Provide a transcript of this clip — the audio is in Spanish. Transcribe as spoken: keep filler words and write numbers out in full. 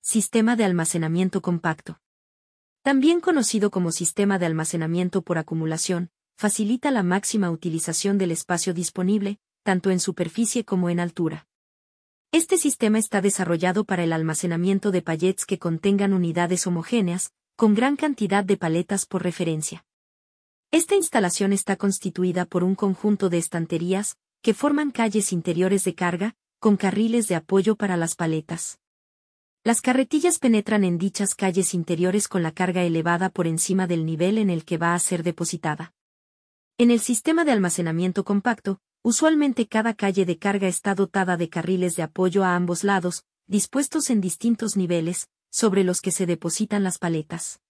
Sistema de almacenamiento compacto. También conocido como sistema de almacenamiento por acumulación, facilita la máxima utilización del espacio disponible, tanto en superficie como en altura. Este sistema está desarrollado para el almacenamiento de pallets que contengan unidades homogéneas, con gran cantidad de paletas por referencia. Esta instalación está constituida por un conjunto de estanterías, que forman calles interiores de carga, con carriles de apoyo para las paletas. Las carretillas penetran en dichas calles interiores con la carga elevada por encima del nivel en el que va a ser depositada. En el sistema de almacenamiento compacto, usualmente cada calle de carga está dotada de carriles de apoyo a ambos lados, dispuestos en distintos niveles, sobre los que se depositan las paletas.